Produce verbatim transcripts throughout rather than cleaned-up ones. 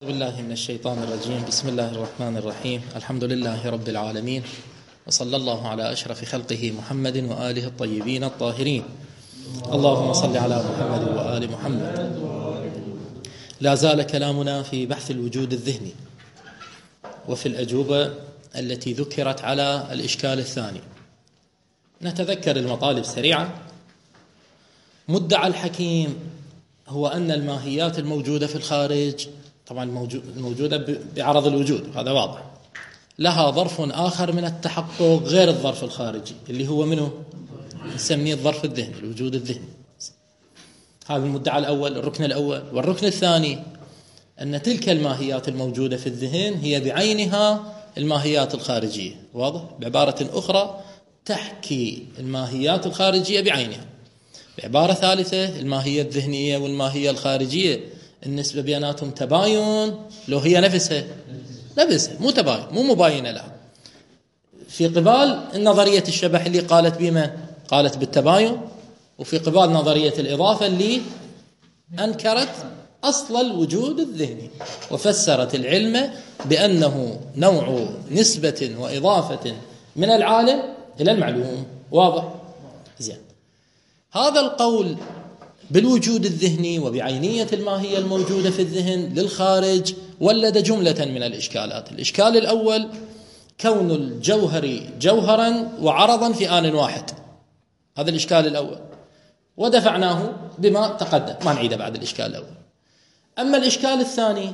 أعوذ بالله من الشيطان الرجيم. بسم الله الرحمن الرحيم. الحمد لله رب العالمين، وصلى الله على أشرف خلقه محمد وآله الطيبين الطاهرين. اللهم صل على محمد وآل محمد. لا زال كلامنا في بحث الوجود الذهني وفي الأجوبة التي ذكرت على الإشكال الثاني. نتذكر المطالب سريعا. مدعى الحكيم هو أن الماهيات الموجودة في الخارج، طبعا الموجودة بعرض الوجود، هذا واضح، لها ظرف آخر من التحقق غير الظرف الخارجي اللي هو منه نسميه الظرف الذهني، الوجود الذهني. هذا المدعى الأول، الركن الأول. والركن الثاني أن تلك الماهيات الموجودة في الذهن هي بعينها الماهيات الخارجية. واضح؟ بعبارة أخرى تحكي الماهيات الخارجية بعينها. بعبارة ثالثة، الماهية الذهنية والماهية الخارجية النسبة بيناتهم تباين لو هي نفسها نفسها مو تباين، مو مباينة لها. في قبال النظرية الشبح اللي قالت بما قالت بالتباين، وفي قبال نظرية الإضافة اللي أنكرت أصل الوجود الذهني وفسرت العلم بأنه نوع نسبة وإضافة من العالم إلى المعلوم. واضح؟ زين. هذا القول بالوجود الذهني وبعينية الماهية الموجودة في الذهن للخارج ولد جملة من الإشكالات. الإشكال الأول كون الجوهر جوهرا وعرضا في آن واحد، هذا الإشكال الأول، ودفعناه بما تقدم، ما نعيده بعد الإشكال الأول. أما الإشكال الثاني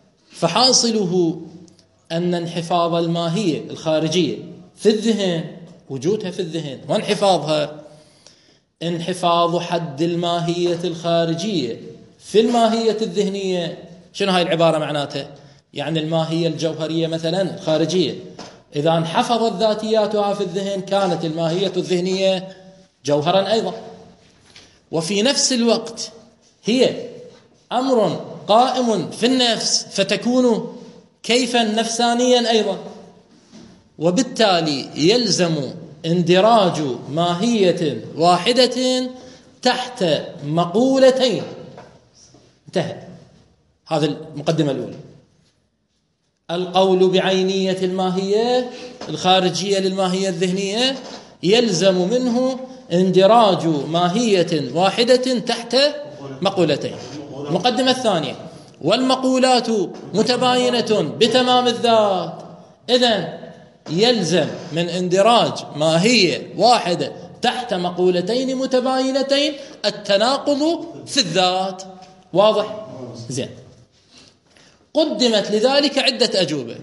فحاصله أن انحفاظ الماهية الخارجية في الذهن، وجودها في الذهن وانحفاظها، انحفاظ حد الماهية الخارجية في الماهية الذهنية. شنو هاي العبارة معناتها؟ يعني الماهية الجوهرية مثلا خارجية إذا انحفظت ذاتياتها في الذهن كانت الماهية الذهنية جوهرا أيضا، وفي نفس الوقت هي أمر قائم في النفس فتكون كيفا نفسانيا أيضا، وبالتالي يلزم اندراج ماهية واحدة تحت مقولتين. انتهى. هذا المقدمة الأولى. القول بعينية الماهية الخارجية للماهية الذهنية يلزم منه اندراج ماهية واحدة تحت مقولتين. المقدمة الثانية: والمقولات متباينة بتمام الذات، إذن يلزم من اندراج ماهية واحدة تحت مقولتين متباينتين التناقض في الذات. واضح؟ زين. قدمت لذلك عدة أجوبة.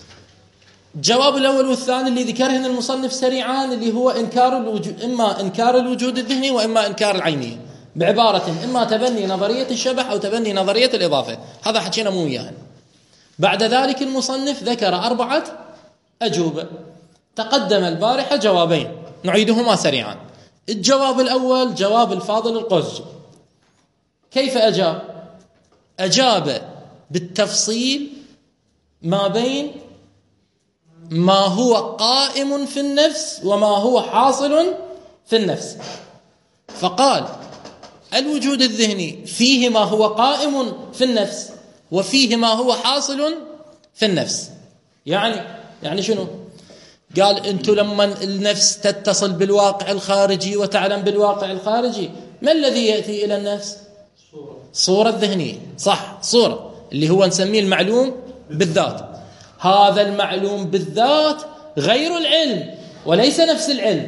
الجواب الأول والثاني اللي ذكرهن المصنف سريعا اللي هو إنكار الوجود، إما إنكار الوجود الذهني وإما إنكار العينية، بعبارة إما تبني نظرية الشبح أو تبني نظرية الإضافة. هذا حكينا مو وياهن. بعد ذلك المصنف ذكر أربعة أجوبة. تقدم البارحة جوابين نعيدهما سريعا. الجواب الأول جواب الفاضل القزجي. كيف أجاب؟ أجاب بالتفصيل ما بين ما هو قائم في النفس وما هو حاصل في النفس. فقال الوجود الذهني فيه ما هو قائم في النفس وفيه ما هو حاصل في النفس. يعني يعني شنو؟ قال أنتم لما النفس تتصل بالواقع الخارجي وتعلم بالواقع الخارجي، ما الذي يأتي إلى النفس؟ صورة, صورة ذهنية. صح، صورة اللي هو نسميه المعلوم بالذات. هذا المعلوم بالذات غير العلم وليس نفس العلم،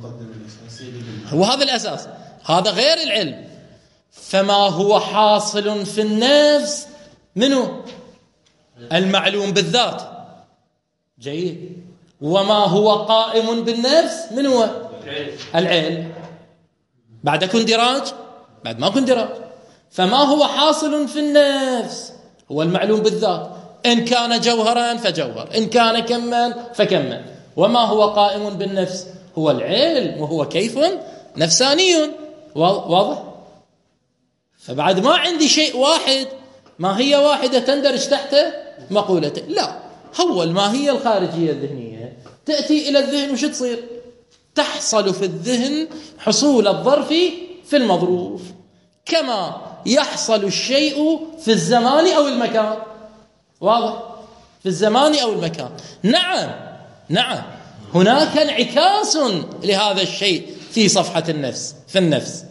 هو هذا الأساس، هذا غير العلم. فما هو حاصل في النفس منه المعلوم بالذات. جيد. وما هو قائم بالنفس من هو العلم. بعد كن دراج بعد ما كن دراج. فما هو حاصل في النفس هو المعلوم بالذات، إن كان جوهرا فجوهر، إن كان كما فكما. وما هو قائم بالنفس هو العلم، وهو كيف نفساني. واضح؟ فبعد ما عندي شيء واحد، ما هي واحدة تندرج تحت مقولته، لا، هو الماهية الخارجية الذهنية تأتي إلى الذهن وش تصير؟ تحصل في الذهن حصول الظرف في المظروف، كما يحصل الشيء في الزمان أو المكان. واضح؟ في الزمان أو المكان. نعم نعم هناك انعكاس لهذا الشيء في صفحة النفس، في النفس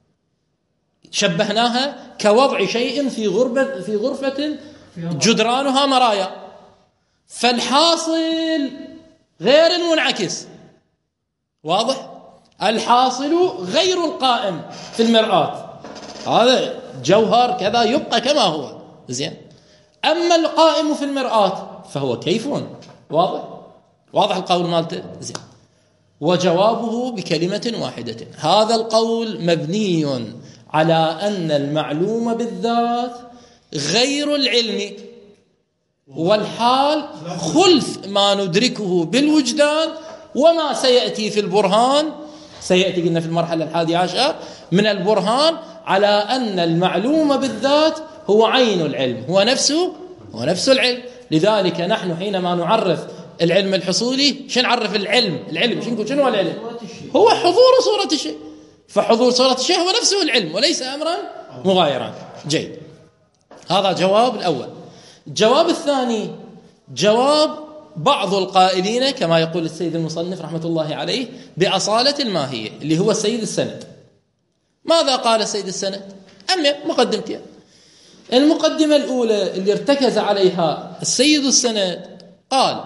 شبهناها كوضع شيء في غرفة في غرفة جدرانها مرايا، فالحاصل غير المنعكس. واضح؟ الحاصل غير القائم في المرآة، هذا جوهر كذا يبقى كما هو، زين. أما القائم في المرآة فهو كيف. واضح؟ واضح القول مالته، زين. وجوابه بكلمة واحدة. هذا القول مبني على أن المعلوم بالذات غير العلم، والحال خلف ما ندركه بالوجدان وما سيأتي في البرهان، سيأتي قلنا في المرحلة الحادية عشر من البرهان على أن المعلوم بالذات هو عين العلم، هو نفسه هو نفس العلم. لذلك نحن حينما نعرف العلم الحصولي، شنو نعرف العلم؟ العلم شنو نقول؟ شنو هو العلم؟ هو حضور صورة الشيء، فحضور صورة الشيء هو نفسه العلم وليس أمرا مغايرا. جيد، هذا جواب الأول. الجواب الثاني جواب بعض القائلين كما يقول السيد المصنف رحمة الله عليه بأصالة الماهية، اللي هو السيد السند. ماذا قال السيد السند؟ أما مقدمتين. المقدمة الأولى اللي ارتكز عليها السيد السند قال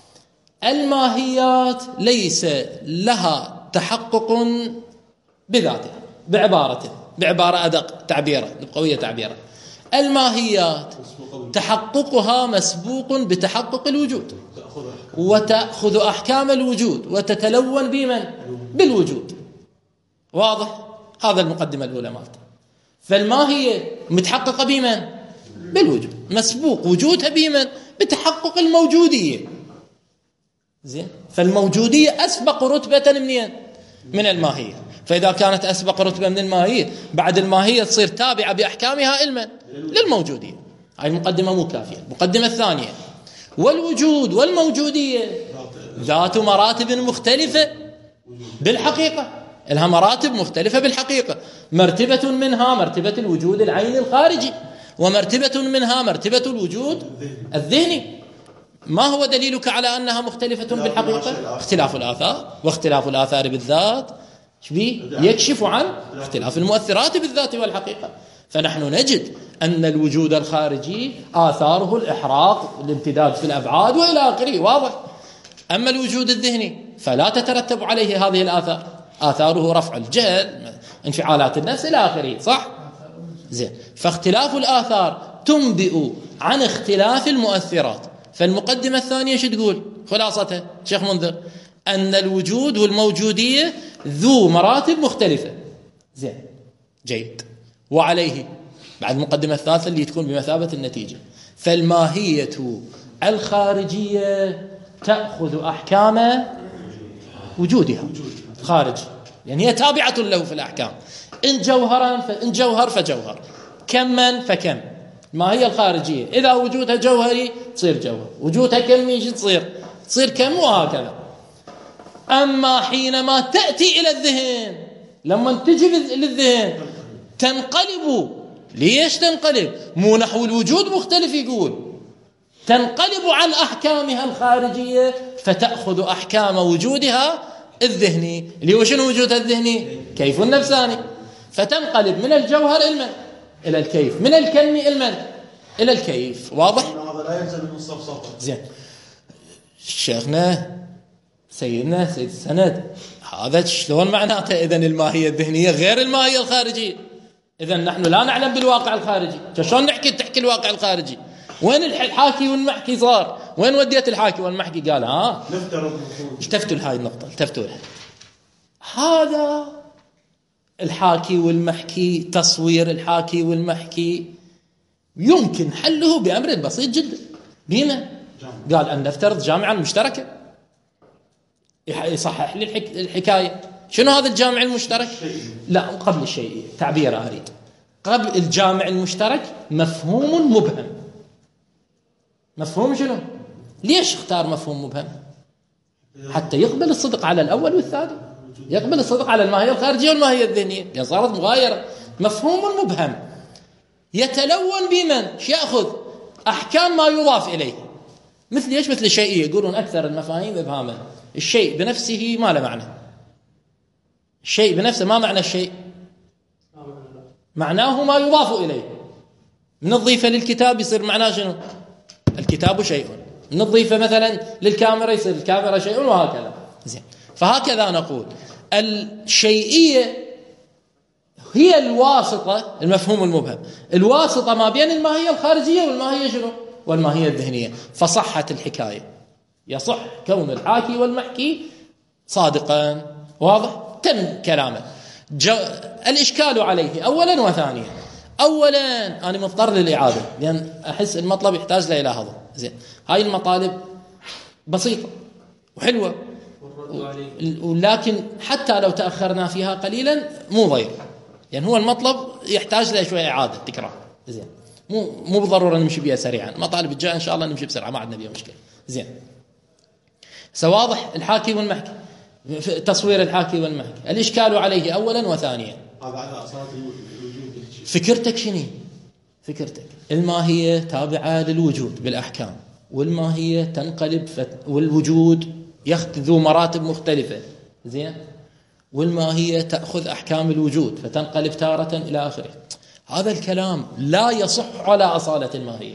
الماهيات ليس لها تحقق بذاتها، بعبارة بعبارة أدق تعبيرا، بقوية تعبيرا، الماهيات تحققها مسبوق بتحقق الوجود، وتأخذ أحكام الوجود وتتلون بمن؟ بالوجود. واضح؟ هذا المقدمة الأولى مالته. فالماهية متحققة بمن؟ بالوجود، مسبوق وجودها بمن؟ بتحقق الموجودية. زين، فالموجودية أسبق رتبة منين؟ من الماهية. فإذا كانت أسبق رتبة من الماهية، بعد الماهية تصير تابعة بأحكامها علما للموجودية. هاي المقدمة مو كافية. المقدمة الثانية، والوجود والموجودية ذات مراتب مختلفة بالحقيقة، لها مراتب مختلفة بالحقيقة. مرتبة منها مرتبة الوجود العيني الخارجي، ومرتبة منها مرتبة الوجود الذهني. ما هو دليلك على أنها مختلفة بالحقيقة؟ اختلاف الآثار، واختلاف الآثار بالذات يكشف عن اختلاف المؤثرات بالذات والحقيقة. فنحن نجد أن الوجود الخارجي آثاره الإحراق، الامتداد في الأبعاد وإلى آخره، واضح. أما الوجود الذهني فلا تترتب عليه هذه الآثار، آثاره رفع الجهل، انفعالات النفس إلى آخره، صح؟ زين. فاختلاف الآثار تنبئ عن اختلاف المؤثرات. فالمقدمة الثانية شو تقول؟ خلاصتها شيخ منذر أن الوجود والموجودية ذو مراتب مختلفة. زين، جيد. وعليه بعد المقدمة الثالثة اللي تكون بمثابة النتيجة، فالماهية الخارجية تأخذ أحكام وجودها خارج، يعني هي تابعة له في الأحكام. إن جوهرا فإن جوهر فجوهر، كما فكم. ما هي الخارجية؟ إذا وجودها جوهري تصير جوهر، وجودها كمي تصير تصير كم، وهكذا. أما حينما تأتي إلى الذهن، لما تجي للذهن تنقلب. ليش تنقلب؟ مو نحو الوجود مختلف، يقول تنقلب عن أحكامها الخارجية فتأخذ أحكام وجودها الذهني، اللي هو شنو وجودها الذهني؟ كيف النفساني. فتنقلب من الجوهر إلى إلى الكيف، من الكم إلى إلى الكيف. واضح؟ هذا لا يلزم من الصفصفة. زين، شيخنا سيدنا سيد السند، هذا شلون معناته؟ إذن الماهية الذهنية غير الماهية الخارجية. إذن نحن لا نعلم بالواقع الخارجي. شلون نحكي تحكي الواقع الخارجي؟ وين الحاكي والمحكي صار؟ وين وديت الحاكي والمحكي؟ قال ها نفترض. التفتوا لهاي النقطة، التفتوا لها. هذا الحاكي والمحكي، تصوير الحاكي والمحكي يمكن حله بأمر بسيط جدا. بما قال أن نفترض جامعة مشتركة، يصحح لي الحكاية. شنو هذا الجامع المشترك؟ لا، قبل الشيء تعبير أريد. قبل الجامع المشترك مفهوم مبهم. مفهوم شنو؟ ليش اختار مفهوم مبهم؟ حتى يقبل الصدق على الأول والثاني، يقبل الصدق على الماهية الخارجية والماهية الذهنية، يعني صارت مغايرة. مفهوم مبهم يتلون بمن؟ يأخذ أحكام ما يضاف إليه. مثل إيش؟ مثل الشيئية، يقولون أكثر المفاهيم إبهاما. الشيء بنفسه ما له معنى. الشيء بنفسه ما معنى الشيء؟ معناه ما يضاف إليه. من نضيفه للكتاب يصير معناه شنو؟ الكتاب شيء. من نضيفه مثلا للكاميرا يصير الكاميرا شيء، وهكذا. زين، فهكذا نقول الشيئية هي الواسطة، المفهوم المبهم، الواسطة ما بين الماهية الخارجية والماهية شنو؟ والماهية الذهنية. فصحت الحكاية، يصح كون الحاكي والمحكي صادقا. واضح؟ تم كلامه. الإشكال عليه أولا وثانيا. أولا أنا مضطر للإعادة لأن أحس المطلب يحتاج إلى هذا. زين، هاي المطالب بسيطة وحلوة، ولكن حتى لو تأخرنا فيها قليلا مو ضير، يعني هو المطلب يحتاج له شوية إعادة تكرار. زين، مو مو بالضرورة نمشي بها سريعا، مطالب الجاء إن شاء الله نمشي بسرعة، ما عندنا بها مشكلة. زين، سواضح الحاكي والمحكي، تصوير الحاكي والمحكي. الإشكال عليه أولا وثانيا. فكرتك شنو؟ فكرتك الماهية تابعة للوجود بالأحكام، والماهية تنقلب فت... والوجود يأخذ ذو مراتب مختلفة. زين، والماهية تأخذ أحكام الوجود فتنقلب تارة إلى آخره. هذا الكلام لا يصح على أصالة الماهية.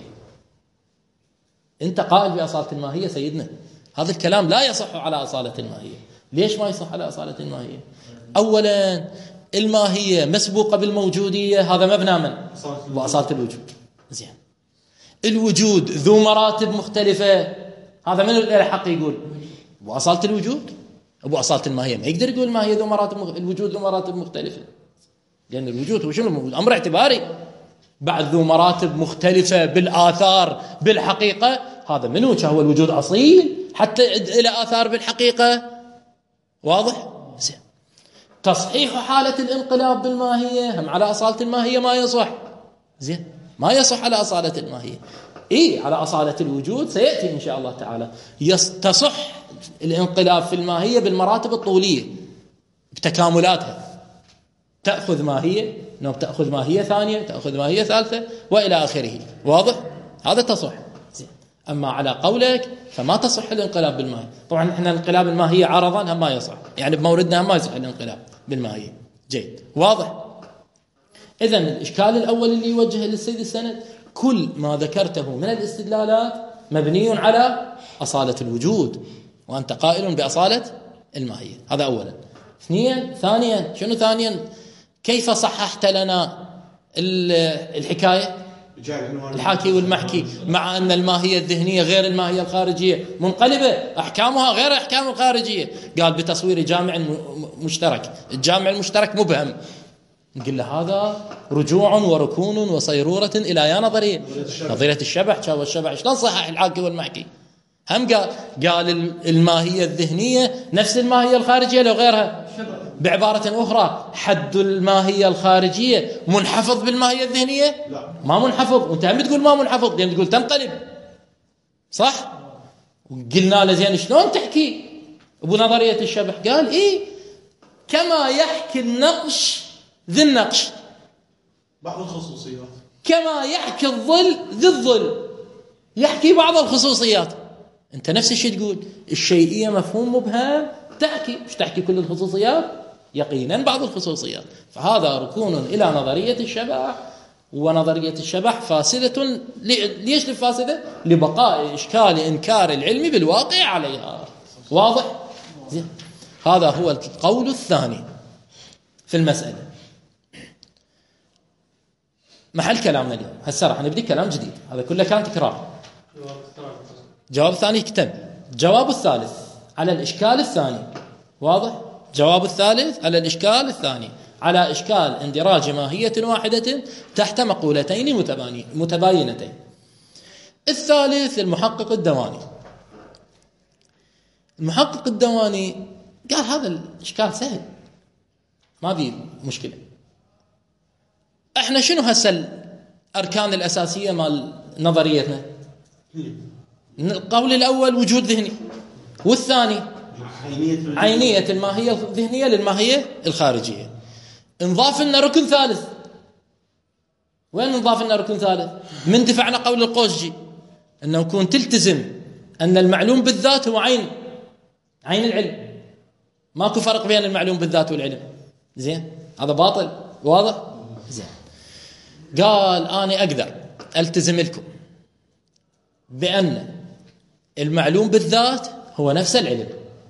أنت قائل بأصالة الماهية سيدنا، هذا الكلام لا يصح على أصالة الماهية. ليش ما يصح على أصالة الماهية؟ أولا الماهية مسبوقة بالموجودية، هذا مبنى من وأصالة الوجود. زين، الوجود ذو مراتب مختلفة، هذا من الحق يقول وأصالة الوجود. أبو أصالة الماهية ما يقدر يقول الماهية ذو مراتب مخ... الوجود ذو مراتب مختلفة، لأن الوجود هو شنو؟ أمر اعتباري، بعد ذو مراتب مختلفة بالآثار بالحقيقة. هذا منو؟ هو الوجود أصيل حتى إلى آثار بالحقيقة. واضح؟ زين، تصحيح حالة الانقلاب بالماهية هم على أصالة الماهية ما يصح. زين، ما يصح على أصالة الماهية. إيه، على أصالة الوجود سيأتي إن شاء الله تعالى. تصح الانقلاب في الماهية بالمراتب الطولية بتكاملاتها، تأخذ ماهية نو تأخذ ماهية ثانية، تأخذ ماهية ثالثة وإلى آخره. واضح؟ هذا تصح. زين، أما على قولك فما تصح الانقلاب بالماهية. طبعا إحنا الانقلاب الماهية عرضا هم ما يصح، يعني بموردنا هم ما يصح الانقلاب بالماهية. جيد، واضح؟ إذن الإشكال الأول اللي يوجه للسيد السند، كل ما ذكرته من الاستدلالات مبني على أصالة الوجود، وأنت قائل بأصالة الماهية. هذا أولا. اثنين ثانيا شنو ثانيا؟ كيف صححت لنا الحكاية الحاكي والمحكي مع أن الماهية الذهنية غير الماهية الخارجية، منقلبة أحكامها غير أحكام الخارجية؟ قال بتصوير جامع مشترك، الجامع المشترك مبهم. نقول له هذا رجوع وركون وصيرورة إلى يا نظرية نظرية الشبح. شاو الشبح شلون صحح الحاكي والمحكي؟ هم قال قال الماهية الذهنية نفس الماهية الخارجية لو غيرها. بعبارة أخرى، حد الماهية الخارجية منحفظ بالماهية الذهنية؟ لا، ما منحفظ. وانت عم تقول ما منحفظ لأن تقول تنقلب، صح؟ وقلنا له زين شلون تحكي أبو نظرية الشبح؟ قال إيه، كما يحكي النقش ذي النقش بعض الخصوصيات، كما يحكي الظل ذي الظل يحكي بعض الخصوصيات. انت نفس الشيء تقول الشيئية مفهوم مبهم، تحكي مش تحكي كل الخصوصيات، يقينا بعض الخصوصيات. فهذا ركون إلى نظرية الشبح، ونظرية الشبح فاسدة. ليش الفاسدة؟ لبقاء إشكال إنكار العلم بالواقع عليها. واضح؟ زين، هذا هو القول الثاني في المسألة. محل كلامنا اليوم هسه راح نبدي كلام جديد، هذا كله كان تكرار. جواب ثاني كتب. جواب الثالث على الإشكال الثاني. واضح؟ جواب الثالث على الإشكال الثاني، على إشكال اندراج ماهية واحدة تحت مقولتين متباينتين. الثالث المحقق الدواني. المحقق الدواني قال هذا الإشكال سهل، ما بيه مشكلة. احنا شنو هسه الأركان الأساسية مال نظريتنا؟ القول الأول وجود ذهني، والثاني عينية الماهية الذهنية للماهية الخارجية. انضاف لنا ركن ثالث وين نضاف لنا ركن ثالث؟ من دفعنا قول القوسجي أنه يكون تلتزم أن المعلوم بالذات هو عين عين العلم، ماكو فرق بين المعلوم بالذات والعلم. زين، هذا باطل واضح. زين، قال أنا أقدر ألتزم لكم بأن المعلوم بالذات هو نفس العلم.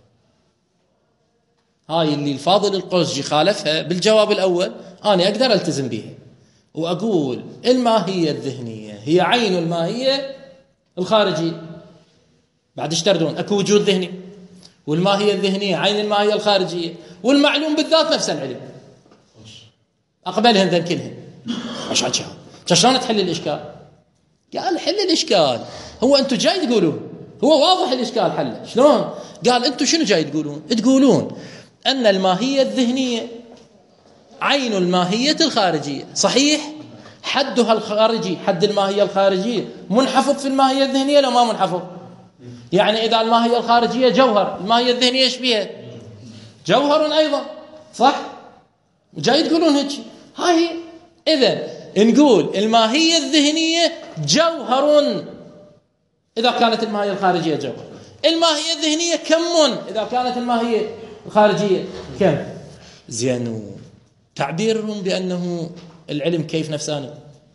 هاي اللي الفاضل القوسجي خالفها بالجواب الأول، أنا أقدر ألتزم بها وأقول الماهية الذهنية هي عين الماهية الخارجية. بعد ايش تردون؟ أكو وجود ذهني، والماهية الذهنية عين الماهية الخارجية، والمعلوم بالذات نفس العلم. أقبلهن ذن كلهن. ايش عجاب؟ شلون تحل الإشكال؟ قال حل الإشكال. هو أنتم جاي تقولون هو واضح الإشكال حله شلون؟ قال أنتم شنو جاي تقولون؟ تقولون أن الماهية الذهنية عين الماهية الخارجية. صحيح، حدها الخارجي حد الماهية الخارجية منحفظ في الماهية الذهنية لو ما منحفظ؟ يعني إذا الماهية الخارجية جوهر، الماهية الذهنية ايش بيها؟ جوهر أيضا، صح؟ جاي تقولون هيك. هاي إذا نقول الماهية الذهنية جوهر إذا كانت الماهية الخارجية جوهر، الماهية الذهنية كم إذا كانت الماهية الخارجية كم. زين، تعبيرهم بأنه العلم كيف نفساني،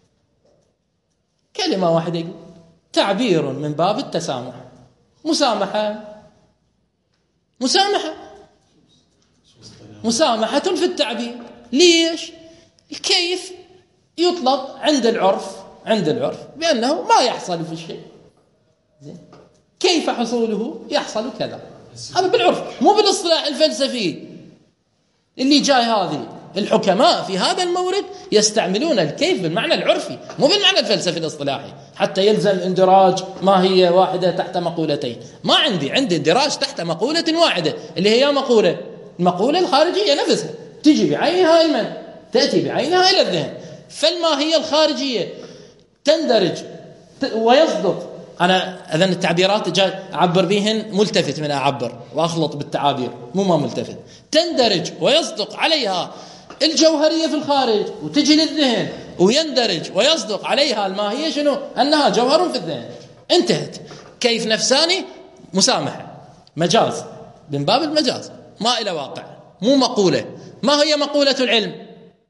كلمة واحدة يقول تعبير من باب التسامح. مسامحة مسامحة مسامحة في التعبير. ليش؟ الكيف يطلق عند العرف عند العرف بأنه ما يحصل في الشيء. زين، كيف حصوله؟ يحصل كذا. هذا بالعرف، مو بالاصطلاح الفلسفي اللي جاي. هذه الحكماء في هذا المورد يستعملون الكيف بالمعنى العرفي مو بالمعنى الفلسفي الاصطلاحي، حتى يلزم اندراج ما هي واحدة تحت مقولتين. ما عندي عندي اندراج تحت مقولة واحدة اللي هي مقولة المقولة الخارجية نفسها، تجي بعينها المن تأتي بعينها إلى الذهن. فالماهية الخارجية تندرج ويصدق. أنا أذن التعبيرات جاي أعبر بهن ملتفت من أعبر وأخلط بالتعابير، مو ما ملتفت. تندرج ويصدق عليها الجوهرية في الخارج وتجي للذهن، ويندرج ويصدق عليها الماهية شنو؟ أنها جوهر في الذهن. انتهت. كيف نفساني؟ مسامحة، مجاز من باب المجاز، ما إلى واقع، مو مقولة. ما هي مقولة العلم؟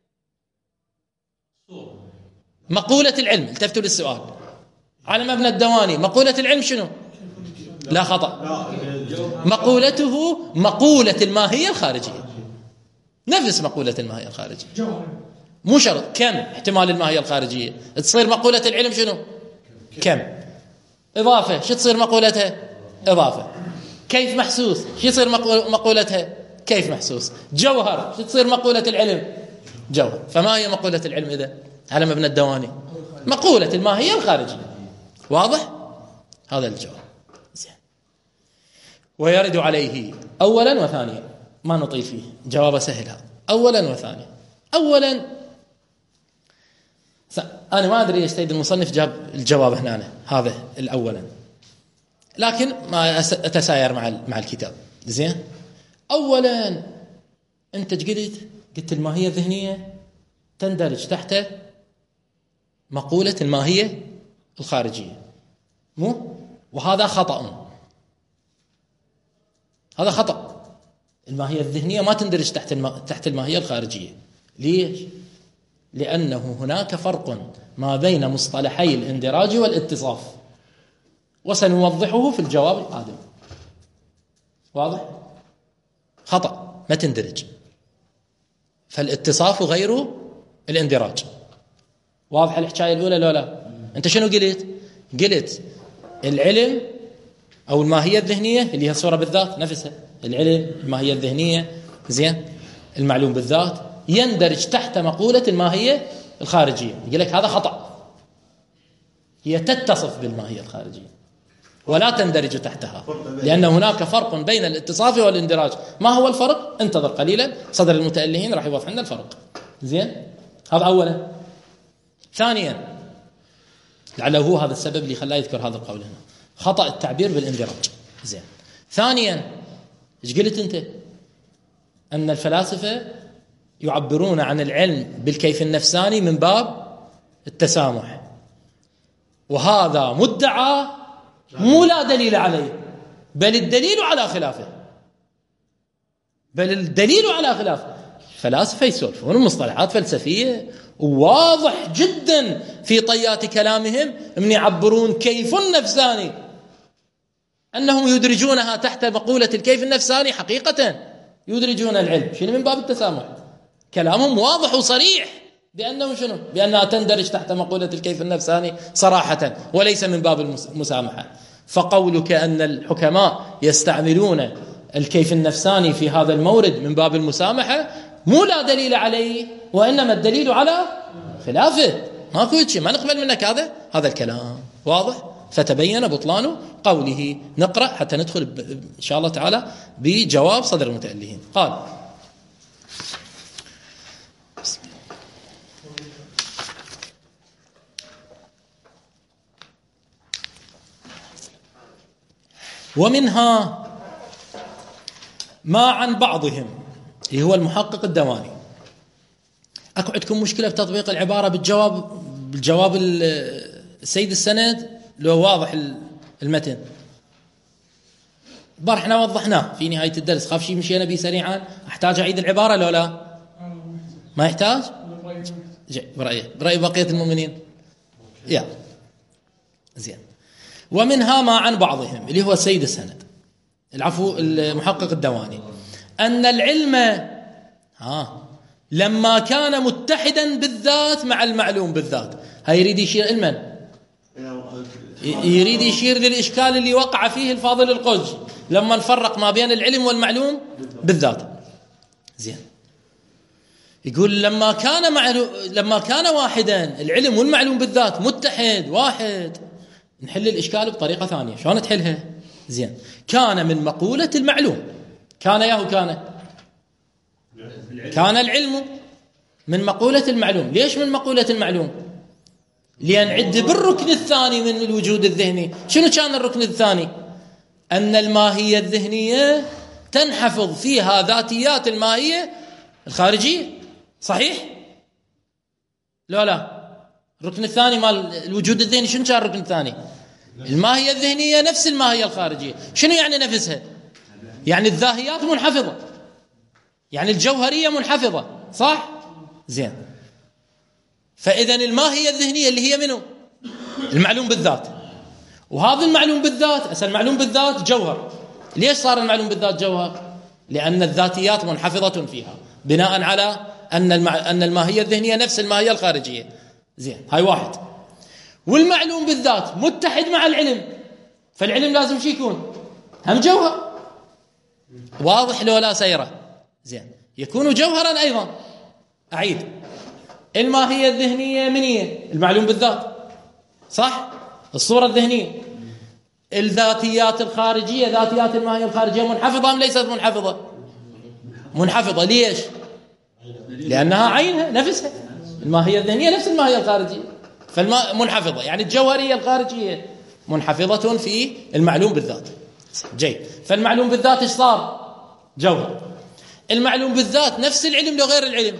مقولة العلم، التفتوا للسؤال على مبنى الدواني. مقولة العلم شنو؟ لا خطأ، مقولته مقولة الماهية الخارجية، نفس مقولة الماهية الخارجية. مو شرط كم احتمال الماهية الخارجية تصير مقولة العلم شنو؟ كم. إضافة شو تصير مقولتها؟ إضافة. كيف محسوس شو يصير مقولتها؟ كيف محسوس. جوهر شو تصير مقولة العلم؟ جوهر. فما هي مقولة العلم إذا على مبنى الدواني؟ مقولة الماهية الخارجية. واضح؟ هذا الجواب. زين. ويرد عليه أولا وثانيا، ما نطيل فيه، جواب سهل هذا. أولا وثانيا. أولا أنا ما أدري إيش سيد المصنف جاب الجواب هنا، هذا الأولا، لكن ما أتساير مع مع الكتاب. زين. أولا أنت قلت قلت الماهية الذهنية تندرج تحت مقولة الماهية الخارجية، مو؟ وهذا خطأ، هذا خطأ. الماهية الذهنية ما تندرج تحت الم... تحت الماهية الخارجية. ليش؟ لأنه هناك فرق ما بين مصطلحي الاندراج والاتصاف، وسنوضحه في الجواب القادم. واضح؟ خطأ، ما تندرج. فالاتصاف غير الاندراج. واضح الحكاية الأولى لو لا؟ أنت شنو قلت؟ قلت العلم أو الماهية الذهنية اللي هي الصورة بالذات نفسها، العلم الماهية الذهنية، زين، المعلوم بالذات يندرج تحت مقولة الماهية الخارجية. يقول لك هذا خطأ، هي تتصف بالماهية الخارجية ولا تندرج تحتها، لأن هناك فرق بين الاتصاف والاندراج. ما هو الفرق؟ انتظر قليلا، صدر المتألهين راح يوضح لنا الفرق. زين، هذا أولا. ثانيا، لعله هو هذا السبب اللي خلاه يذكر هذا القول هنا، خطأ التعبير بالاندراج. زين. ثانيا، ايش قلت انت؟ أن الفلاسفة يعبرون عن العلم بالكيف النفساني من باب التسامح، وهذا مدعى مو لا دليل عليه، بل الدليل على خلافه، بل الدليل على خلافه. فلاسفة يسولفون مصطلحات فلسفية واضح جدا في طيات كلامهم من يعبرون كيف النفساني، أنهم يدرجونها تحت مقولة الكيف النفساني، حقيقة يدرجون العلم شنو من باب التسامح. كلامهم واضح وصريح بأنه شنو؟ بأنها تندرج تحت مقولة الكيف النفساني صراحة وليس من باب المسامحة. فقولك أن الحكماء يستعملون الكيف النفساني في هذا المورد من باب المسامحة مو لا دليل عليه، وإنما الدليل على خلافه. ماكو شيء ما نقبل منك هذا هذا الكلام واضح. فتبين بطلان قوله. نقرأ حتى ندخل إن شاء الله تعالى بجواب صدر المتألهين. قال: ومنها ما عن بعضهم، اللي هو المحقق الدواني. أكو عندكم مشكلة في تطبيق العبارة بالجواب بالجواب السيد السند لو واضح المتن؟ برحنا وضحناه في نهاية الدرس. خاف شيء مشينا به سريعا. أحتاج أعيد العبارة لو لا؟ ما يحتاج؟ جي برأيه برأي بقية المؤمنين. يا زين. ومنها ما عن بعضهم، اللي هو السيد السند العفو المحقق الدواني، أن العلم ها لما كان متحدا بالذات مع المعلوم بالذات. هاي يريد يشير علما، يريد يشير للإشكال اللي وقع فيه الفاضل القدسي لما نفرق ما بين العلم والمعلوم بالذات. زين. يقول لما كان مع لما كان واحدا العلم والمعلوم بالذات متحد واحد، نحل الإشكال بطريقة ثانية. شلون تحلها؟ زين. كان من مقولة المعلوم، كان ياهو كان كان العلم من مقولة المعلوم. ليش من مقولة المعلوم؟ لينعد بالركن الثاني من الوجود الذهني. شنو كان الركن الثاني؟ أن الماهية الذهنية تنحفظ فيها ذاتيات الماهية الخارجية. صحيح؟ لا لا الركن الثاني مال الوجود الذهني شنو كان الركن الثاني؟ الماهية الذهنية نفس الماهية الخارجية. شنو يعني نفسها؟ يعني الذاهيات منحفظة، يعني الجوهرية منحفظة. صح؟ زين. فإذا الماهية الذهنية اللي هي منه المعلوم بالذات، وهذا المعلوم بالذات أصل المعلوم بالذات جوهر. ليش صار المعلوم بالذات جوهر؟ لأن الذاتيات منحفظة فيها بناء على أن المع... أن الماهية الذهنية نفس الماهية الخارجية. زين. هاي واحد. والمعلوم بالذات متحد مع العلم، فالعلم لازم شي يكون هم جوهر. واضح لو لا سيرة؟ زين. يكون جوهرا أيضا. أعيد. الماهية الذهنية من هي؟ المعلوم بالذات. صح؟ الصورة الذهنية. الذاتيات الخارجية، ذاتيات الماهية الخارجية منحفظة أم ليست منحفظة؟ منحفظة. ليش؟ لأنها عينها نفسها. الماهية الذهنية نفس الماهية الخارجية، فالما منحفظة. يعني الجوهرية الخارجية منحفظة في المعلوم بالذات. جيد. فالمعلوم بالذات إيش صار؟ جوهر. المعلوم بالذات نفس العلم لو غير العلم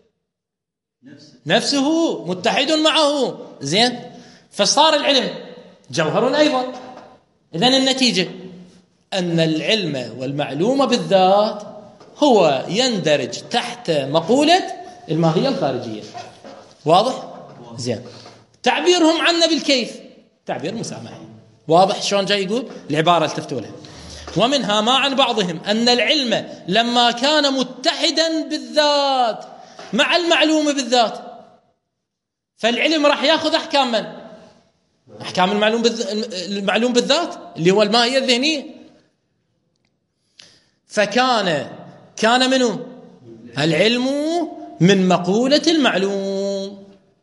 نفسه متحد معه. زين. فصار العلم جوهر أيضا. إذن النتيجة أن العلم والمعلوم بالذات هو يندرج تحت مقولة الماهية الخارجية. واضح؟ زين. تعبيرهم عنا بالكيف تعبير مسامحي. واضح شلون جاي يقول العبارة التفتوا لها. ومنها ما عن بعضهم أن العلم لما كان متحدا بالذات مع المعلوم بالذات، فالعلم راح ياخذ أحكام من؟ أحكام المعلوم بالذات, المعلوم بالذات اللي هو الماهية الذهنية. فكان كان منه العلم من مقولة المعلوم.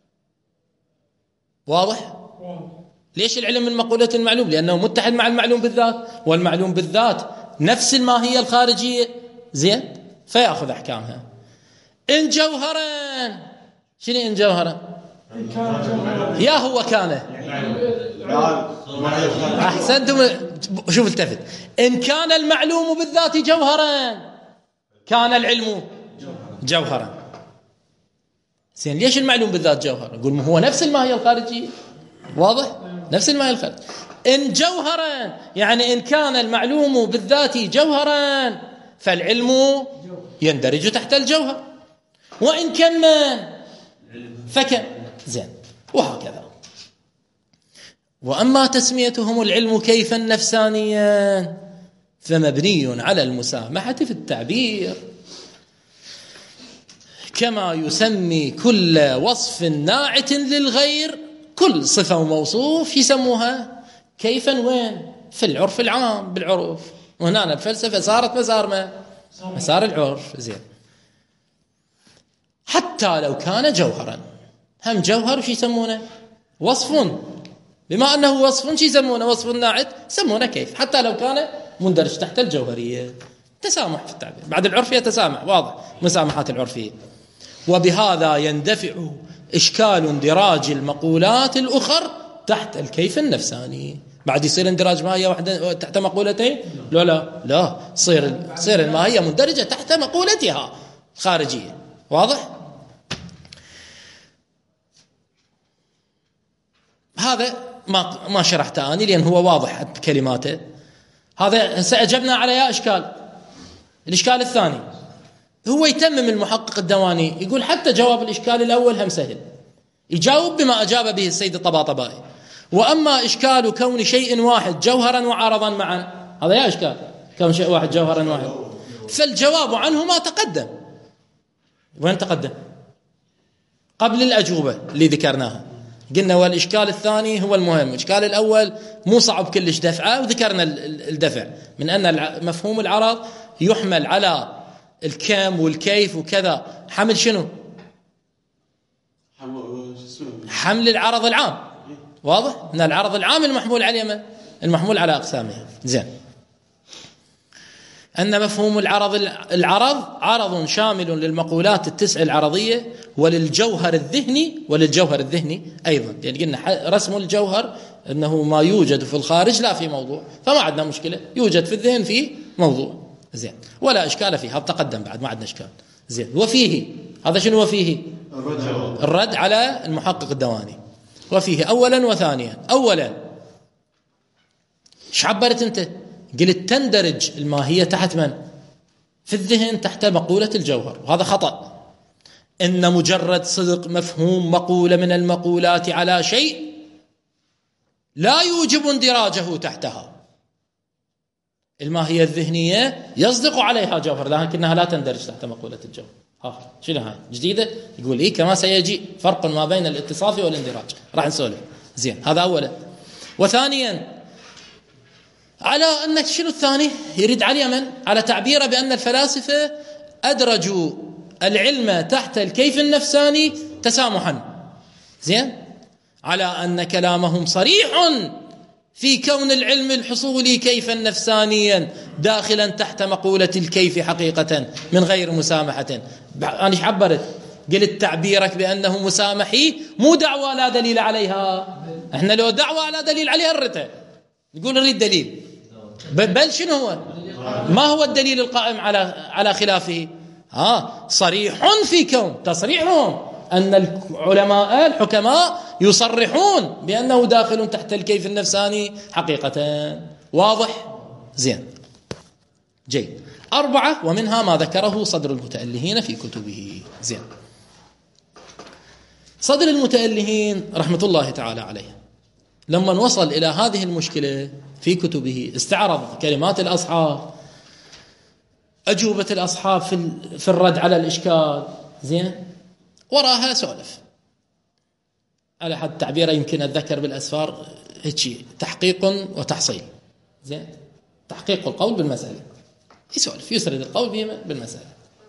واضح؟ ليش العلم من مقولة المعلوم؟ لأنه متحد مع المعلوم بالذات، والمعلوم بالذات نفس الماهية الخارجية. زين. فيأخذ أحكامها. إن جوهرا. شنو إن جوهرا؟ يا هو كان. أحسنتم. شوف التفت. إن كان المعلوم بالذات جوهرا كان العلم جوهرا. زين ليش المعلوم بالذات جوهر؟ نقول هو نفس الماهية الخارجية، واضح؟ نفس الماهية الخارجية. إن جوهرا يعني إن كان المعلوم بالذات جوهرا فالعلم يندرج تحت الجوهر، وإن كان فكان زين، وهكذا. وأما تسميتهم العلم كيفا نفسانيا فمبني على المسامحة في التعبير، كما يسمي كل وصف ناعت للغير كل صفة وموصوف يسموها كيفا. وين؟ في العرف العام بالعرف، وهنا الفلسفة صارت مسار ما مسار العرف. زين حتى لو كان جوهرا، هم جوهر شو يسمونه؟ وصف، بما أنه وصف شو يسمونه؟ وصف ناعت يسمونه كيف، حتى لو كان مندرج تحت الجوهرية. تسامح في التعبير، بعد العرف يتسامح، واضح مسامحات العرفية. وبهذا يندفع إشكال اندراج المقولات الأخر تحت الكيف النفساني. بعد يصير اندراج ماهية واحدة تحت مقولتين؟ لا لا لا، صير صير الماهية مندرجة تحت مقولتها خارجية، واضح؟ هذا ما ما شرحته أنا لأن هو واضح بكلماته. هذا سأجبنا على يا إشكال. الإشكال الثاني هو يتمم المحقق الدواني، يقول حتى جواب الإشكال الأول هم سهل، يجاوب بما أجاب به السيد الطباطبائي. وأما إشكال كون شيء واحد جوهرا وعرضا معا، هذا يا إشكال كون شيء واحد جوهرا واحد، فالجواب عنه ما تقدم. وين تقدم؟ قبل الأجوبة اللي ذكرناها، قلنا والإشكال الثاني هو المهم. الإشكال الأول مو صعب كلش دفعه، وذكرنا الدفع من أن مفهوم العرض يحمل على الكم والكيف وكذا. حمل شنو؟ حمل العرض العام، واضح؟ ان العرض العام المحمول عليه المحمول على اقسامه. زين، ان مفهوم العرض العرض عرض شامل للمقولات التسع العرضيه وللجوهر الذهني وللجوهر الذهني ايضا، يعني قلنا رسم الجوهر انه ما يوجد في الخارج لا في موضوع، فما عندنا مشكله، يوجد في الذهن في موضوع. زين، ولا اشكال فيه، هذا تقدم بعد ما عندنا اشكال. زين، وفيه هذا شنو؟ وفيه الرد على المحقق الدواني. وفيه اولا وثانيا. اولا ايش عبرت انت؟ قلت تندرج الماهيه تحت من؟ في الذهن تحت مقوله الجوهر، وهذا خطأ. ان مجرد صدق مفهوم مقوله من المقولات على شيء لا يوجب اندراجه تحتها. الماهيه الذهنيه يصدق عليها جوهر لكنها لا تندرج تحت مقوله الجوهر. ها شنو هاي جديده؟ يقول إيه كما سيجي فرق ما بين الاتصاف والاندراج، راح نسولف. زين، هذا اولا. وثانيا على أن شنو الثاني يريد على من؟ على تعبيره بأن الفلاسفة أدرجوا العلم تحت الكيف النفساني تسامحا. زين، على أن كلامهم صريح في كون العلم الحصولي كيفا نفسانيا داخلا تحت مقولة الكيف حقيقة من غير مسامحة. أنا إيش عبرت؟ قلت تعبيرك بأنه مسامحي مو دعوة لا دليل عليها. احنا لو دعوة لا دليل عليها الرتة نقول نريد دليل، بل شنو هو؟ ما هو الدليل القائم على على خلافه؟ ها صريح في كون تصريحهم أن العلماء الحكماء يصرحون بأنه داخل تحت الكيف النفساني حقيقة. واضح؟ زين، جيد. أربعة، ومنها ما ذكره صدر المتألهين في كتبه. زين، صدر المتألهين رحمة الله تعالى عليه لما وصل إلى هذه المشكلة في كتبه استعرض كلمات الأصحاب، أجوبة الأصحاب في في الرد على الإشكال. زين، وراها سولف على حد تعبيره يمكن أتذكر بالأسفار هيك تحقيق وتحصيل. زين، تحقيق القول بالمسألة، يسولف يسرد القول بالمسألة.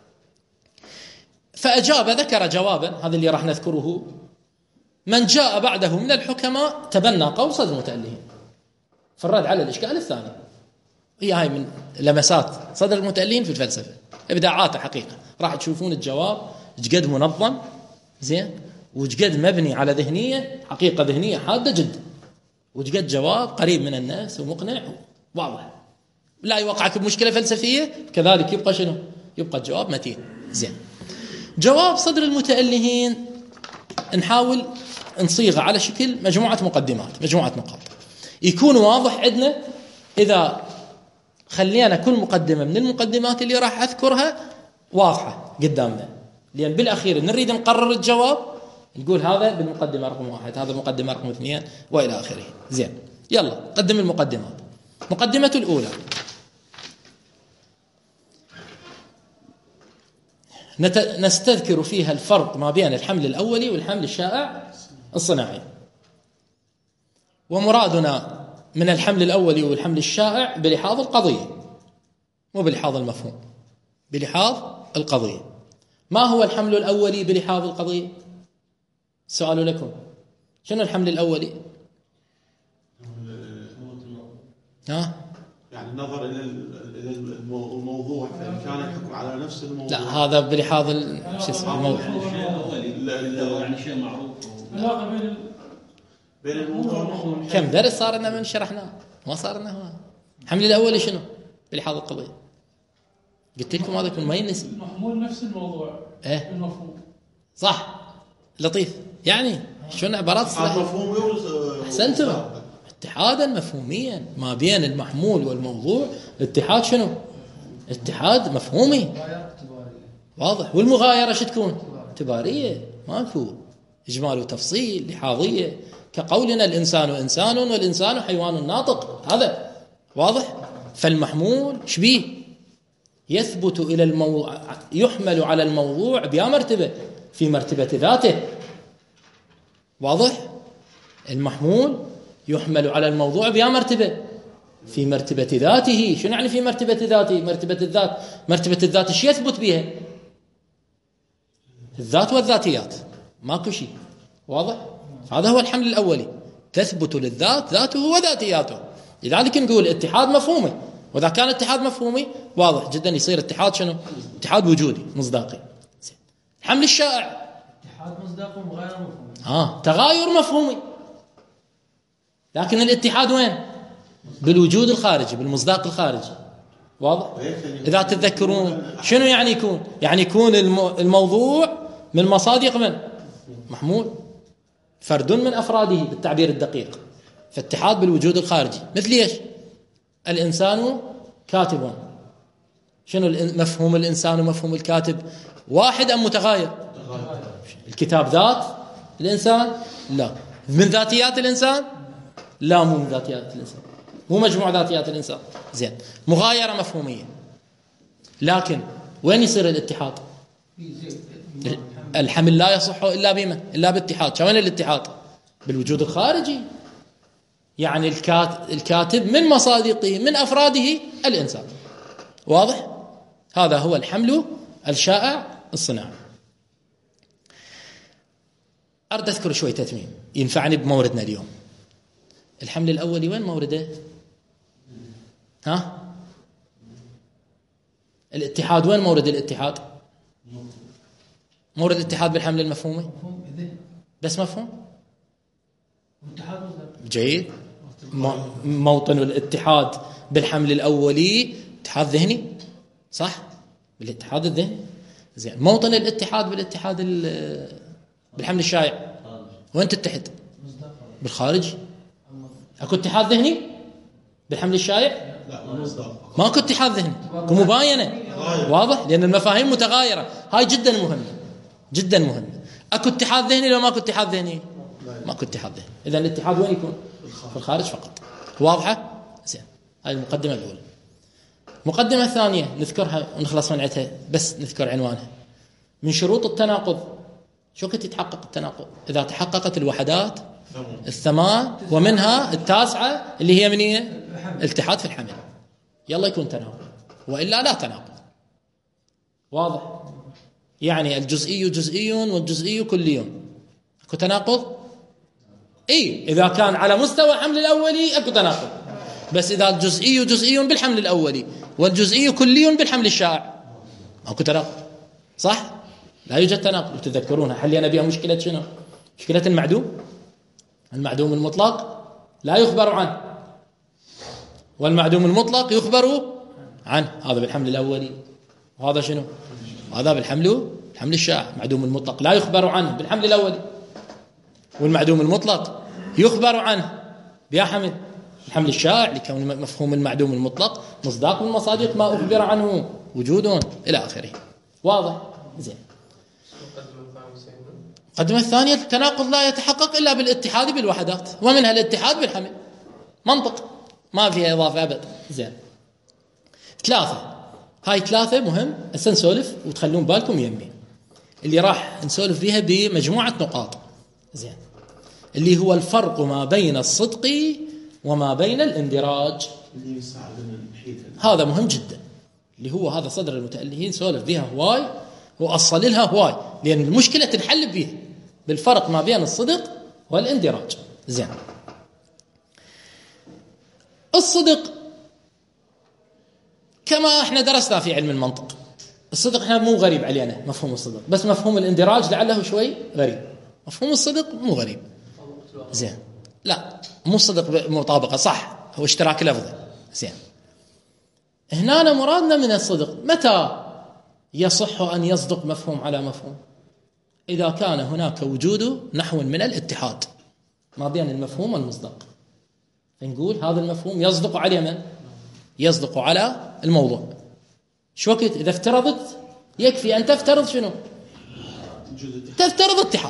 فأجاب ذكر جوابا، هذا اللي راح نذكره. من جاء بعده من الحكماء تبنى قول صدر المتألهين في الرد على الإشكال الثاني. هي هاي من لمسات صدر المتألهين في الفلسفة، إبداعاته حقيقة. راح تشوفون الجواب جد منظم، زين، وجد مبني على ذهنية، حقيقة ذهنية حادة جدا، وجد جواب قريب من الناس ومقنع واضح، لا يوقعك بمشكلة فلسفية. كذلك يبقى شنو؟ يبقى الجواب متين. زين، جواب صدر المتألهين نحاول نصيغه على شكل مجموعة مقدمات، مجموعة نقاط، يكون واضح عندنا. إذا خلينا كل مقدمة من المقدمات اللي راح أذكرها واضحة قدامنا، لأن بالأخير نريد نقرر الجواب، نقول هذا بالمقدمة رقم واحد، هذا المقدمة رقم اثنين، وإلى آخره. زين، يلا قدم المقدمات. مقدمة الأولى، نستذكر فيها الفرق ما بين الحمل الأولي والحمل الشائع الصناعي. ومرادنا من الحمل الأولي والحمل الشائع بلحاظ القضية، مو بلحاظ المفهوم، بلحاظ القضية. ما هو الحمل الأولي بلحاظ القضية؟ السؤال لكم، شنو الحمل الأولي؟ ها؟ يعني النظر إلى الموضوع، فإن كان الحكم على نفس الموضوع. لا، هذا بلحاظ شو اسمه الموضوع. يعني شيء معروف. علاقة بين بين الموضوع والموضوع. كم درس صار لنا من شرحناه؟ ما صار لنا. هو الحمل الأولي شنو بلحاظ القضية؟ قلت لكم هذا كل ما ينسي. محمول نفس الموضوع. إيه المفهوم. صح، لطيف. يعني شنو عبارات هذا مفهومي. أحسنتم. اتحادا مفهوميا ما بين المحمول والموضوع، اتحاد شنو؟ اتحاد مفهومي واضح. والمغايرة شو تكون؟ اعتبارية، ماكو إجمال وتفصيل، لحاظية، كقولنا الإنسان إنسان والإنسان حيوان ناطق، هذا واضح. فالمحمول شبيه يثبت إلى الموضوع، يحمل على الموضوع بيا مرتبة، في مرتبة ذاته، واضح. المحمول يحمل على الموضوع بيا مرتبة، في مرتبة ذاته. شنو يعني في مرتبة ذاته؟ مرتبة الذات، مرتبة الذات ايش يثبت بها؟ الذات والذاتيات، ماكو شيء، واضح. هذا هو الحمل الأولي، تثبت للذات ذاته وذاتياته. لذلك نقول اتحاد مفهومي، وإذا كان اتحاد مفهومي واضح جدا يصير اتحاد شنو؟ اتحاد وجودي مصداقي. الحمل الشائع اتحاد مصداقي وغير مفهومي. ها تغاير مفهومي، لكن الاتحاد وين؟ بالوجود الخارجي، بالمصداق الخارجي، واضح. إذا تتذكرون شنو يعني يكون؟ يعني يكون الموضوع من مصادق من؟ محمول، فرد من أفراده بالتعبير الدقيق. فاتحاد بالوجود الخارجي، مثل ايش؟ الإنسان كاتب. شنو مفهوم الإنسان ومفهوم الكاتب؟ واحد أم متغاير؟ الكتاب ذات الإنسان؟ لا. من ذاتيات الإنسان؟ لا، مو من ذاتيات الإنسان، مو مجموع ذاتيات الإنسان. زين، مغايرة مفهومية. لكن وين يصير الاتحاد؟ الحمل لا يصح إلا بما إلا باتحاد. وين الاتحاد؟ بالوجود الخارجي، يعني الكاتب من مصادقه من أفراده الإنسان، واضح. هذا هو الحمل الشائع الصناعي. أريد أذكر شوي تتميم ينفعني بموردنا اليوم. الحمل الأولي وين مورده؟ ها؟ الاتحاد وين مورد الاتحاد؟ مورد الاتحاد بالحمل المفهومي، بس مفهوم جيد. موطن الاتحاد بالحمل الأولي اتحاد ذهني، صح؟ بالاتحاد الذهني. زين، موطن الاتحاد بالاتحاد بالحمل الشائع وين تتحد؟ بالخارج. اكو اتحاد ذهني بالحمل الشائع؟ ماكو اتحاد ذهني، اكو مباينه، واضح، لان المفاهيم متغايره. هاي جدا مهمه، جدا مهمه. اكو اتحاد ذهني لو ماكو اتحاد ذهني؟ ماكو اتحاد ذهني. اذا الاتحاد وين يكون؟ في الخارج فقط، واضحه. زين، هاي المقدمه الاولى. المقدمه الثانيه نذكرها ونخلص من عندها، بس نذكر عنوانها. من شروط التناقض، شو كنت يتحقق التناقض؟ اذا تحققت الوحدات الثمان ومنها التاسعه اللي هي من هي؟ الاتحاد في الحمل، يلا يكون تناقض، والا لا تناقض، واضح. يعني الجزئي جزئي والجزئي كلي، اكو تناقض؟ اي، اذا كان على مستوى حمل الاولي اكو تناقض، بس اذا الجزئي جزئي بالحمل الاولي والجزئي كلي بالحمل الشائع اكو تناقض، صح؟ لا يوجد تناقض. تذكرونها حلينا بها مشكله شنو؟ مشكله المعدوم. المعدوم المطلق لا يخبر عنه، والمعدوم المطلق يخبر عنه. هذا بالحمل الاولي، وهذا شنو؟ هذا بالحمل الحمل الشائع. معدوم المطلق لا يخبر عنه بالحمل الاولي، والمعدوم المطلق يخبر عنه بيا حمل الحمل الشائع لكون مفهوم المعدوم المطلق مصداق من مصادق ما أخبر عنه وجود إلى آخره. واضح؟ زين. المقدمة الثانية التناقض لا يتحقق إلا بالاتحاد بالوحدات، ومنها الاتحاد بالحمل. منطق ما فيها إضافة أبدا. زين. ثلاثة، هاي ثلاثة مهم هسه نسولف وتخلون بالكم يمي اللي راح نسولف فيها بمجموعة نقاط. زين. اللي هو الفرق ما بين الصدق وما بين الاندراج. اللي يساعدنا نحيد هذا مهم جدا، اللي هو هذا صدر المتألهين سولف بها هواي وأصل لها هواي، لأن المشكلة تنحل بها بالفرق ما بين الصدق والاندراج. زين. الصدق كما احنا درسنا في علم المنطق، الصدق احنا مو غريب علينا مفهوم الصدق، بس مفهوم الاندراج لعله شوي غريب. مفهوم الصدق مو غريب. زين. لا مو صدق مطابقة، صح هو اشتراك لفظي. زين. هنا مرادنا من الصدق متى يصح أن يصدق مفهوم على مفهوم؟ إذا كان هناك وجود نحو من الاتحاد ما بين المفهوم والمصداق. نقول هذا المفهوم يصدق على من؟ يصدق على الموضوع. شو وقت إذا افترضت يكفي أن تفترض شنو؟ تفترض اتحاد،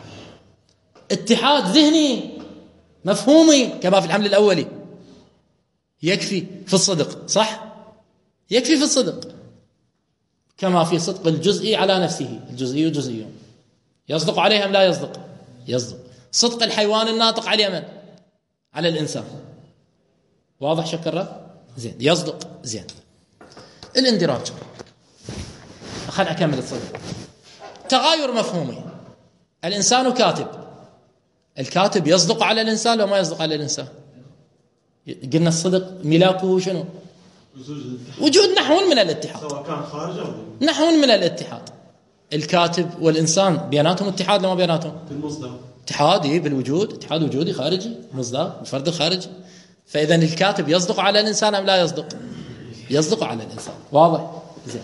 اتحاد ذهني مفهومي كما في الحمل الأولي، يكفي في الصدق. صح؟ يكفي في الصدق كما في صدق الجزئي على نفسه. الجزئي جزئي يصدق عليه أم لا يصدق؟ يصدق. صدق الحيوان الناطق على من؟ على الإنسان. واضح شكرا؟ زين. يصدق. زين. الاندراج خلنا أكمل الصدق. تغاير مفهومي. الإنسان كاتب، الكاتب يصدق على الإنسان وما يصدق على الإنسان؟ قلنا الصدق ملاكه شنو؟ وجود نحو من الاتحاد، سواء كان خارج أو نحو من الاتحاد. الكاتب والإنسان بيناتهم اتحاد لما بيناتهم؟ بالمصدر اتحادي بالوجود، اتحاد وجودي خارجي مصدر الفرد الخارجي. فإذا الكاتب يصدق على الإنسان أم لا يصدق؟ يصدق على الإنسان. واضح؟ زين.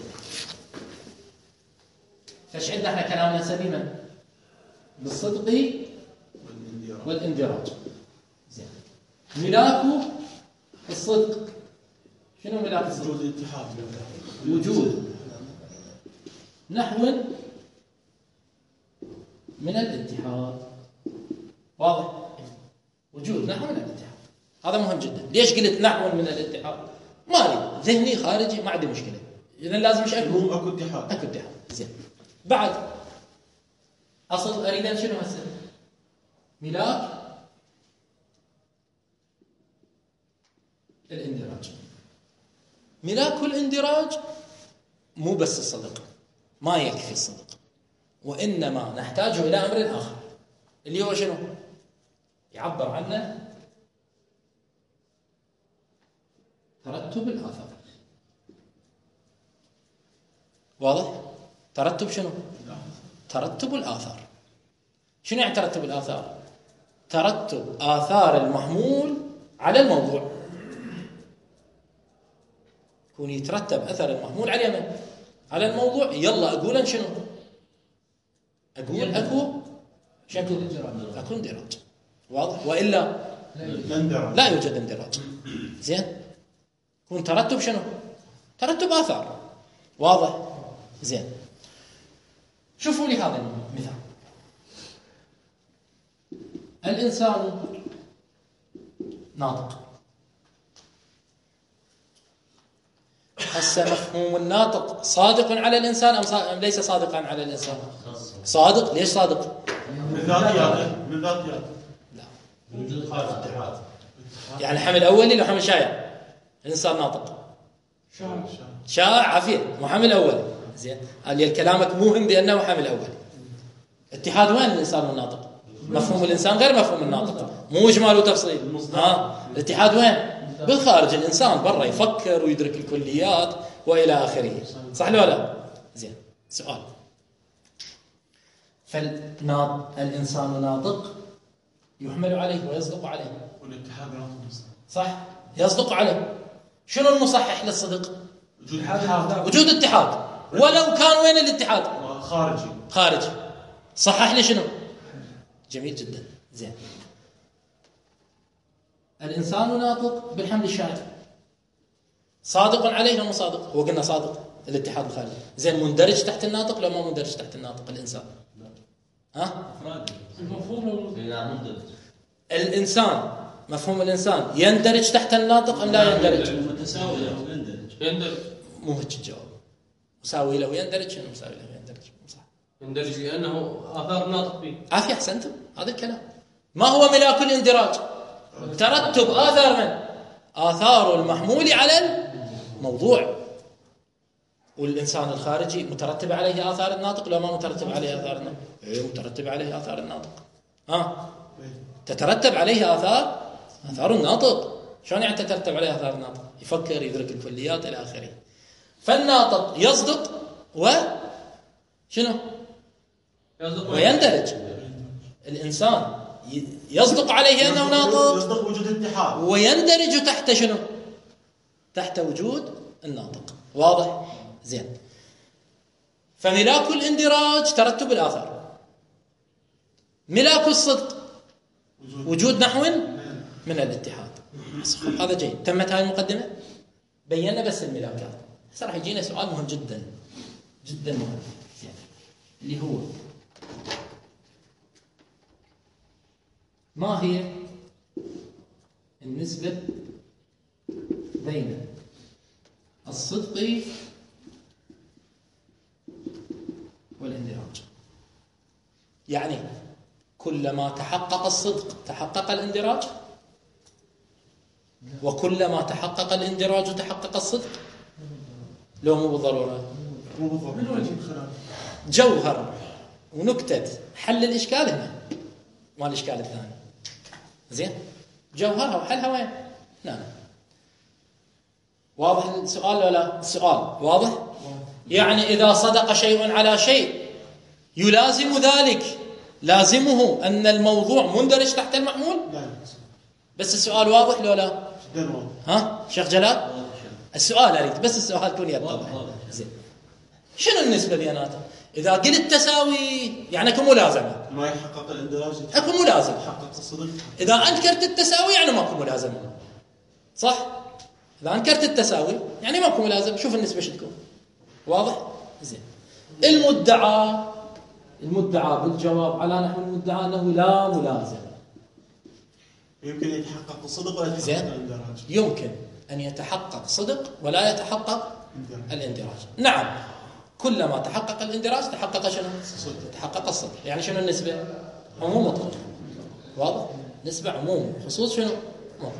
فايش عندنا احنا كلامنا سليما بالصدق والاندراج. زين. ملاكه الصدق شنو ملاك الصدق؟ وجود الاتحاد، وجود نحو من الاتحاد. واضح؟ وجود نحو من الاتحاد هذا مهم جدا. ليش قلت نحو من الاتحاد؟ مالي ذهني خارجي ما عندي مشكلة، إذن لازم مش أكو اكو اتحاد. أكو اتحاد. زين. بعد أصل أريد شنو هسه؟ ملاك الاندراج. ملاك الاندراج مو بس الصدق، ما يكفي الصدق، وإنما نحتاج إلى أمر آخر اللي هو شنو؟ يعبر عنه ترتب الآثار. واضح؟ ترتب شنو؟ ترتب الآثار. شنو يعني ترتب الآثار؟ ترتب آثار المحمول على الموضوع. يكون يترتب أثر المحمول على من؟ على الموضوع. يلا أقول شنو؟ أقول أكو شكل أكو اندراج. واضح؟ وإلا لا يوجد اندراج. زين. يكون ترتب شنو؟ ترتب آثار. واضح؟ زين. شوفوا لي هذا المثال. الإنسان ناطق. هسه مفهوم الناطق صادق على الإنسان أم ليس صادقا على الإنسان؟ صادق. ليش صادق؟ من ذاتياته من ذاتياته لا، من وجود خارج الاتحاد. يعني حمل أولي لو حمل شائع الإنسان ناطق. شائع عافية مو حمل أولي. زين. قال كلامك موهم بأنه حمل أولي. اتحاد وين الإنسان والناطق؟ مفهوم الإنسان غير مفهوم الناطق، مو إجمال وتفصيل. ها الاتحاد وين؟ بالخارج. الإنسان برا يفكر ويدرك الكليات وإلى آخره. صح ولا لا؟ زين. سؤال. فالإنسان ناطق يحمل عليه ويصدق عليه. والاتحاد بيناتهم صح؟ يصدق عليه. شنو المصحح للصدق؟ وجود اتحاد. وجود اتحاد. ولو كان وين الاتحاد؟ خارجي. خارجي. صحح لي شنو؟ جميل جدا. زين، الإنسان ناطق بالحمل الشاعر، صادق عليه ولا مو صادق؟ هو قلنا صادق الاتحاد الخارجي. زين، مندرج تحت الناطق لو ما مندرج تحت الناطق الإنسان؟ ها؟ المفهوم الإنسان، مفهوم الإنسان يندرج تحت الناطق أم لا يندرج؟ متساوي له يندرج. يندرج. مو هيك الجواب. مساوي له يندرج، شنو مساوي له يندرج؟ صح. يندرج لأنه آثار ناطق فيه. عافية، أحسنتم، هذا الكلام. ما هو ملاك الاندراج؟ ترتب آثار من؟ آثار المحمول على الموضوع. والإنسان الخارجي مترتب عليه آثار الناطق لو ما مترتب عليه آثار الناطق؟ إيه، مترتب عليه آثار الناطق. ها، تترتب عليه آثار آثار الناطق. شلون يعني تترتب عليه آثار الناطق؟ يفكر، يدرك الكليات إلى آخره. فالناطق يصدق و شنو؟ ويندرج. الإنسان يصدق عليه أنه ناطق، يصدق وجود اتحاد، ويندرج تحت شنو؟ تحت وجود الناطق. واضح؟ زين. فملاك الاندراج ترتب الآثار، ملاك الصدق وجود نحو من الاتحاد. هذا جيد. تمت هاي المقدمة، بينا بس الملاكات. هسه راح يجينا سؤال مهم جدا جدا مهم، اللي هو ما هي النسبة بين الصدق والاندراج؟ يعني كلما تحقق الصدق تحقق الاندراج، وكلما تحقق الاندراج تحقق الصدق، لو مو بالضرورة؟ مو بالضبط. من وجه الخلاف؟ جوهر ونكتة حل الإشكال هنا، ما الإشكال الثاني. زين، جوهرها وحلها وين؟ نعم. واضح السؤال ولا لا؟ السؤال واضح؟ يعني إذا صدق شيء على شيء يلازم ذلك، لازمه أن الموضوع مندرج تحت المحمول. لا، بس السؤال واضح لو لا؟ جدا واضح. ها شيخ جلال؟ السؤال أريد بس السؤال يكون يتضح. زين، شنو النسبة بيناتهم؟ إذا قلت تساوي يعني اكو ملازمة، ما يحقق الاندراج اكو ملازمة. يحقق الصدق. إذا أنكرت التساوي يعني ماكو ملازمة، صح؟ إذا أنكرت التساوي يعني ماكو ملازمة. شوف النسبة شو تكون. واضح؟ زين. المدعى المدعى بالجواب على نحو المدعى أنه لا ملازمة. يمكن يتحقق الصدق ولا يتحقق الاندراج. يمكن أن يتحقق صدق ولا يتحقق الاندراج. نعم، كلما تحقق الاندراج تحقق شنو؟ تحقق الصدق. يعني شنو النسبة؟ عموم مطلق. واضح؟ نسبة عموم خصوص شنو؟ مطلق.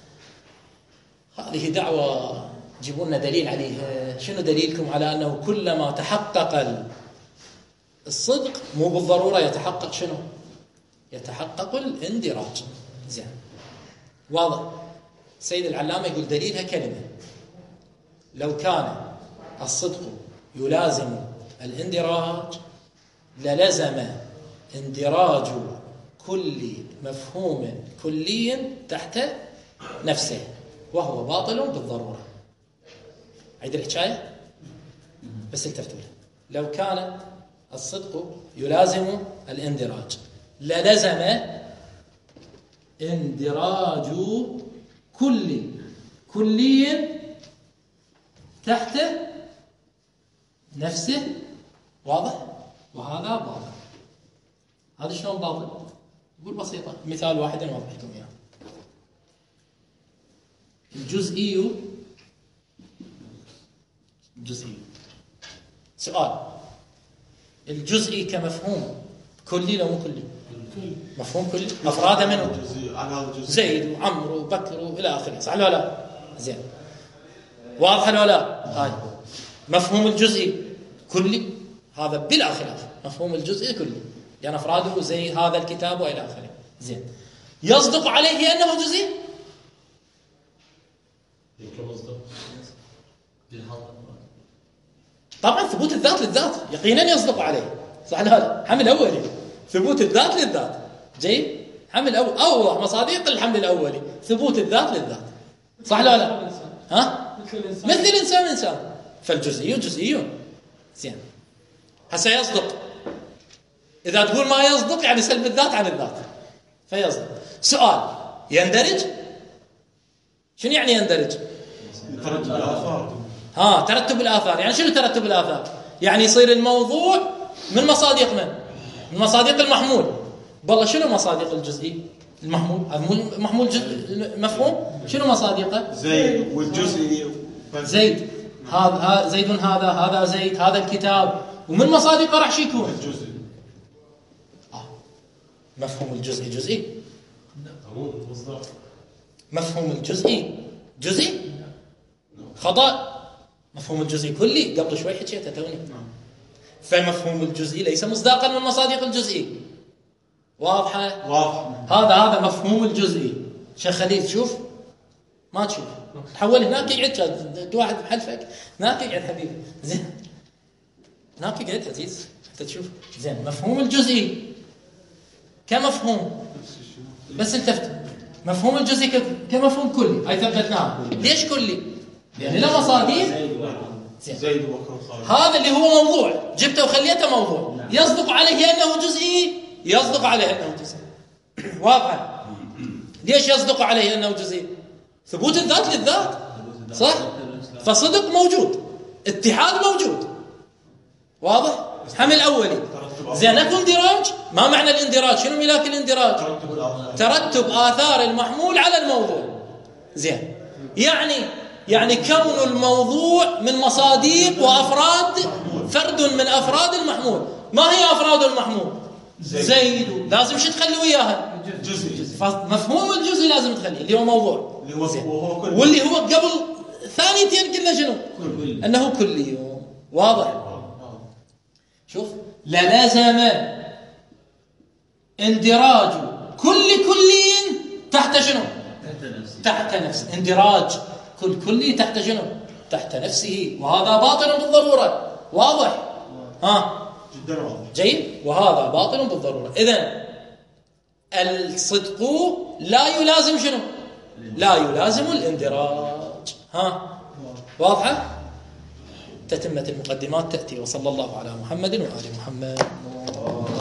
هذه دعوة جيبوا لنا دليل عليها. شنو دليلكم على أنه كلما تحقق الصدق مو بالضرورة يتحقق شنو؟ يتحقق الاندراج. زين، واضح؟ سيد العلامة يقول دليلها كلمة: لو كان الصدق يلازم الاندراج للزم اندراج كل مفهوم كلي تحت نفسه، وهو باطل بالضرورة. عيد الحكاية بس التفتوا له. لو كان الصدق يلازم الاندراج للزم اندراج كل كلي تحت نفسه. واضح؟ وهذا باطل. هذا شلون باطل؟ يقول بسيطة، مثال واحد نوضح لكم اياه. الجزئي الجزئي سؤال: الجزئي كمفهوم كلي لو مو كلي؟ مفهوم كلي. أفراده منه زيد وعمرو وبكر وإلى آخره، صح ولا لا؟ زين، واضح ولا لا؟ هاي مفهوم الجزئي كلي، هذا بلا خلاف. مفهوم الجزئي كلي يعني أفراده زي هذا الكتاب وإلى آخره. زين، يصدق عليه أنه جزئي؟ طبعا ثبوت الذات للذات يقينا يصدق عليه، صح ولا لا؟ حمل أولي، ثبوت الذات للذات. جيد، حمل أول أوضح مصادق الحمل الأولي ثبوت الذات للذات، صح ولا لا؟ ها؟ مثل الإنسان إنسان، فالجزئي جزئي. زين، هسه يصدق إذا تقول ما يصدق يعني سلب الذات عن الذات، فيصدق. سؤال: يندرج؟ شنو يعني يندرج؟ ترتب الآثار. ها ترتب الآثار، يعني شنو ترتب الآثار؟ يعني يصير الموضوع من مصادق من؟ من مصادق المحمول. بالله شنو مصادق الجزئي؟ المحمول محمول جزء مفهوم. شنو مصادقه؟ زيد والجزئي. زيد هذا زيد، هذا هذا زيد، هذا الكتاب، ومن مصادقه راح شو يكون؟ الجزئي. آه. مفهوم الجزئي جزئي. مصدر. مفهوم الجزئي جزئي خطأ. مفهوم الجزئي كلي، قبل شوي حكيته توني. فمفهوم الجزئي ليس مصداقا من مصادق الجزئي. واضحه؟ واضح. هذا هذا مفهوم الجزئي. شيخ خليل تشوف؟ ما تشوف، تحول هناك يقعد واحد بحلفك، هناك يقعد حبيبي. زين هناك يقعد عزيز انت تشوف. زين مفهوم الجزئي كمفهوم، بس التفت. مفهوم الجزئي كمفهوم كلي، هاي ثبتناه. ليش كلي؟ يعني له مصادر. زين. زيد وبكر وخالد. هذا اللي هو موضوع جبته وخليته موضوع، يصدق عليه انه جزئي، يصدق عليه انه جزئي. واضحه؟ ليش يصدق عليه انه جزئي؟ ثبوت الذات للذات، صح؟ فصدق موجود، اتحاد موجود. واضح؟ حمل اولي. زين اكو اندراج. ما معنى الاندراج؟ شنو ملاك الاندراج؟ ترتب الآثار. ترتب آثار المحمول على الموضوع. زين يعني يعني كون الموضوع من مصادق وأفراد، فرد من أفراد المحمول. ما هي أفراد المحمول؟ زيد, زيد. لازم شو تخلي وياها؟ جزئي. فمفهوم الجزء لازم تخليه اللي هو موضوع، اللي هو وهو كل. واللي هو قبل ثانيتين قلنا شنو؟ كل. أنه كلي. واضح؟ شوف، للازم اندراج كل كلي تحت شنو؟ تحت نفس. اندراج كل كلي تحت شنو؟ تحت نفسه، وهذا باطل بالضرورة. واضح؟ ها جدا واضح. جيد. وهذا باطل بالضرورة. إذن الصدق لا يلازم شنو؟ لا يلازم الاندراج. ها واضحة؟ تتمة المقدمات تأتي. وصلى الله على محمد وآل محمد.